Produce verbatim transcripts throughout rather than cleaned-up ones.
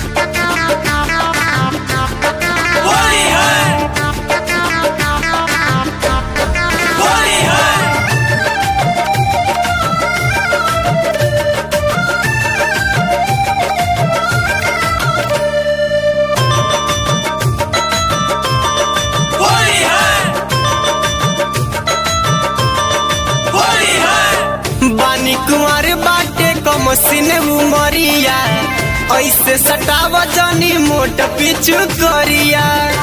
होली है, होली है। होली है, होली है। बानी कुंवर बाटे कमसिन उमरिया, ऐसे सटाव जनी मोट पिचु करिया।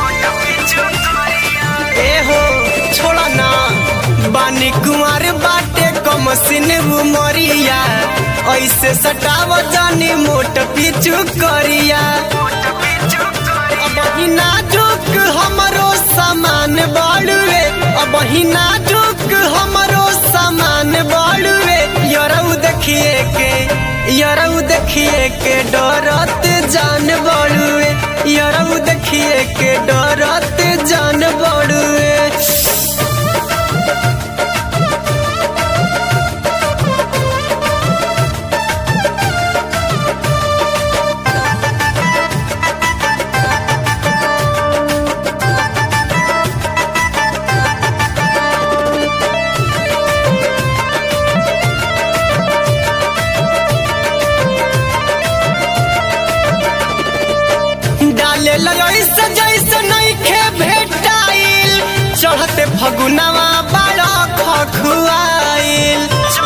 ए हो छोड़ा ना, बानी कुंवर बाटे कमसिन उमरिया, ऐसे सटाव जनी मोट पिचु करिया। अब ही नाजुक हमरो सामान बाड़ुए, अब ही नाजुक हमरो सामान बाड़ुए। यरऊ देखिए के यरऊ देखिए के डरत जान बाड़ुए, यरऊ देखिए के डरत जान बाड़ुए। डाले लगैसे जैसे नइखे भेटाइल, चढ़ते फगुनवा बड़ा खखुआइल।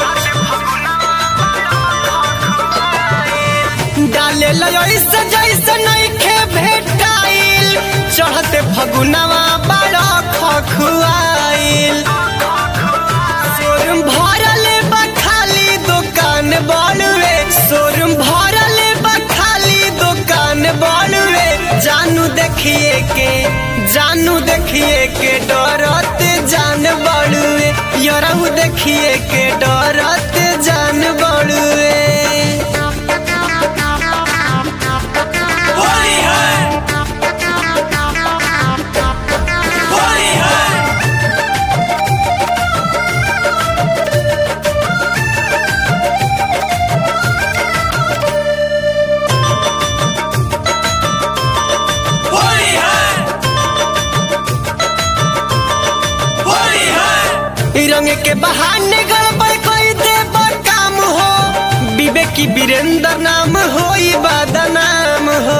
डाले लगैसे जैसे नइखे भेटाइल, चढ़ते फगुनवा बड़ा खखुआइल। शोरूम भरल बा खाली दुकान बड़ुए, शोरूम भरल बा खाली दुकान बड़ुए। जानू देखिए के जानू देखिए के डरत जान बड़ुए, यरऊ देखिए के डरत जान बड़ुए। होली है, होली है। होली है, होली है। रंग के बहाने गड़बड़ कोई दे काम हो, विवेकी वीरेंद्र नाम हो बदनाम हो।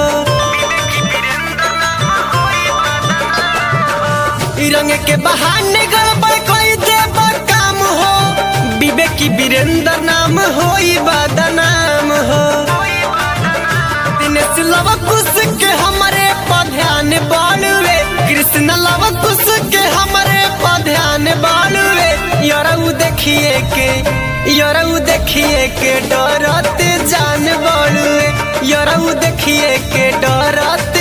रंग के बहाने गड़बड़ कोई दे काम हो, विवेकी वीरेंद्र नाम हो बदनाम हो। दिनेश लवकुश के हमारे पध्यान बालुए, कृष्ण लवकुश के हमारे पध्यान बालुए। यरऊ देखिए के यरऊ देखिए के डरत जान बालुए, यरऊ देखिए के डरत